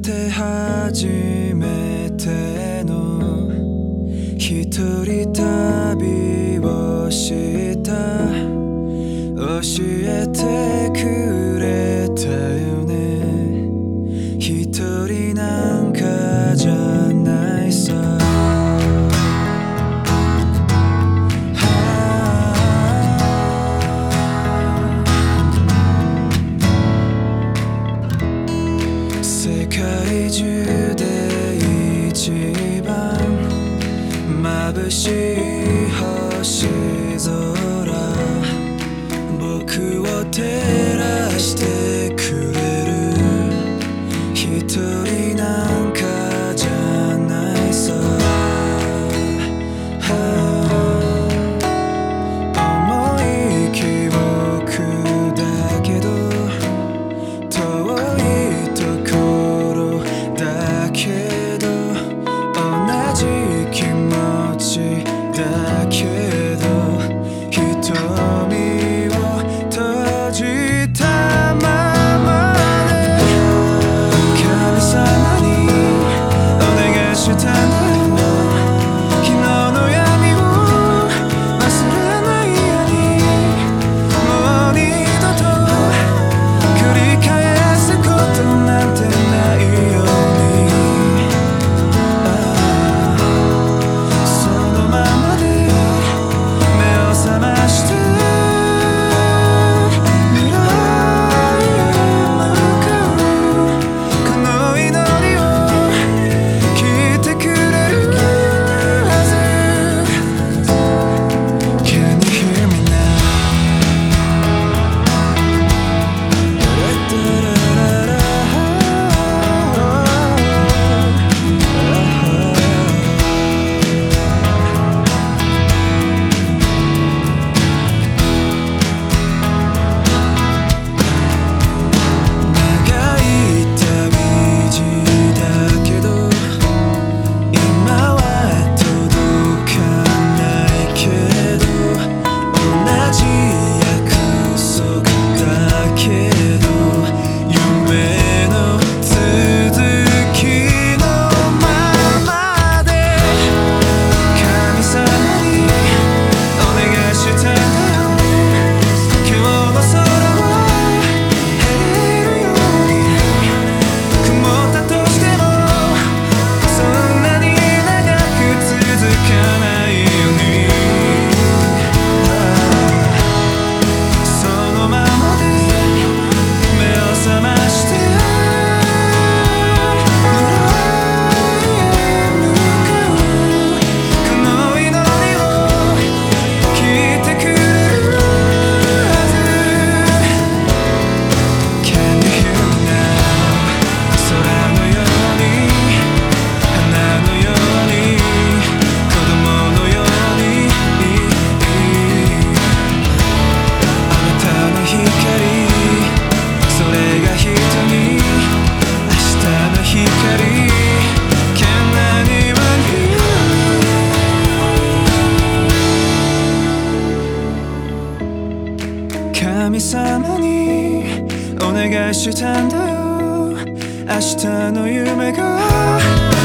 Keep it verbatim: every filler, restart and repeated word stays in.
て初めての一人旅をした教えてくれたよね。一人なんかじゃないさ。世界中で一番眩しい星空、僕を照らしてくれる一人なんかじゃないさ。重い記憶だけど遠いところだけど同じ気持ちだけど瞳を閉じたままで神様にお願いしたんだよ。昨日の闇を忘れないようにもう二度と繰り返すことなんてないように。そのままで目を覚まして未来へ向かうこの祈りを聞いてくれるはず。 Can you hear me now? 長い旅路だけど今は届かないけど同じ約束だけど夢の続きのままで神様にお願いしたんだよ。今日の空を晴れるように曇ったとしてもそんなに長く続かないように。そのままで目を覚まして未来へ向かうこの祈りを聞いてくれるはず。 Can you hear me now? 空のように花のように子供のようにあなたの光それが瞳明日の光 Can anyone hear me? 神様にお願いしたんだよ。明日の夢が